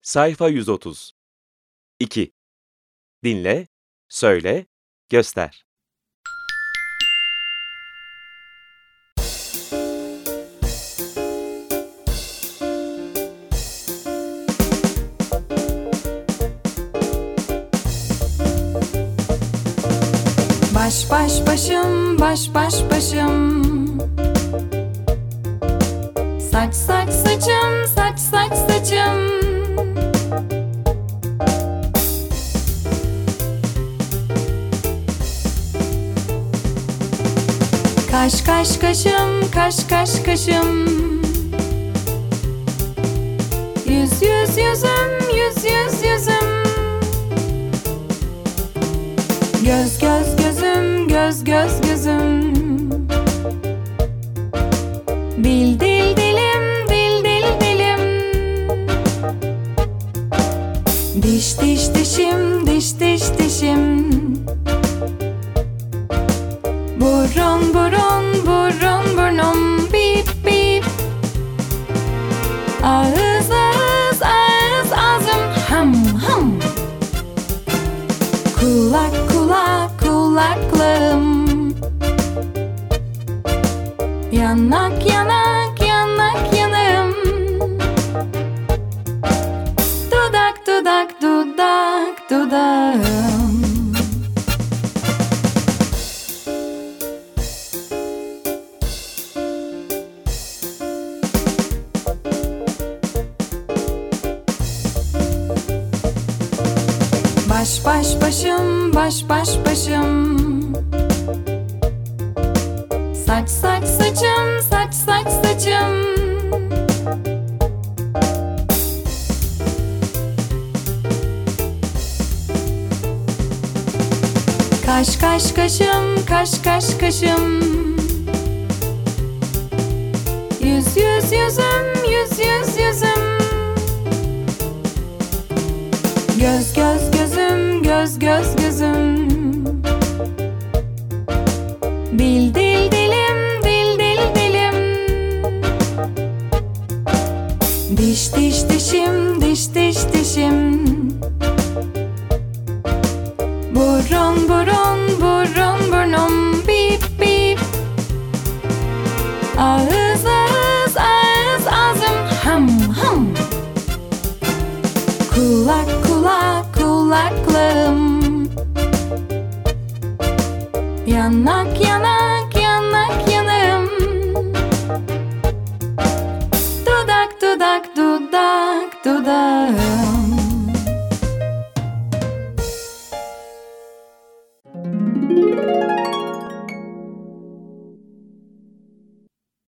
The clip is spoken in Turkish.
Sayfa 130. 2. Dinle, söyle, göster. Baş baş başım, baş baş başım. Saç saç saçım, saç saç saçım. Kaş kaş kaşım, kaş kaş kaşım. Yüz yüz yüzüm, yüz yüz yüzüm. Göz göz gözüm, göz göz gözüm. Dil dil dilim, dil dil dilim. Diş diş dişim, diş diş dişim. Burun burun, burun burnum. Bip bip. Ağız ağız, ağız ağzım. Ham ham. Kulak kulak, kulaklığım. Yanak yanak, yanak yanağım. Dudak dudak, dudak dudağım. Baş baş başım, baş baş başım. Saç saç saçım, saç saç saçım. Kaş kaş kaşım, kaş kaş kaşım. Yüz yüz yüzüm, yüz yüz yüzüm. Göz göz gözüm, göz göz gözüm. Dil dil dilim, dil dil dilim. Diş diş dişim, diş diş dişim. Burun burun, burun burnum. Bip bip. Ağız ağız, ağız ağzım. Ham ham. Kulak kulak, kulaklığım. Yanak yanak, yanak yanağım. Dudak dudak, dudak dudağım.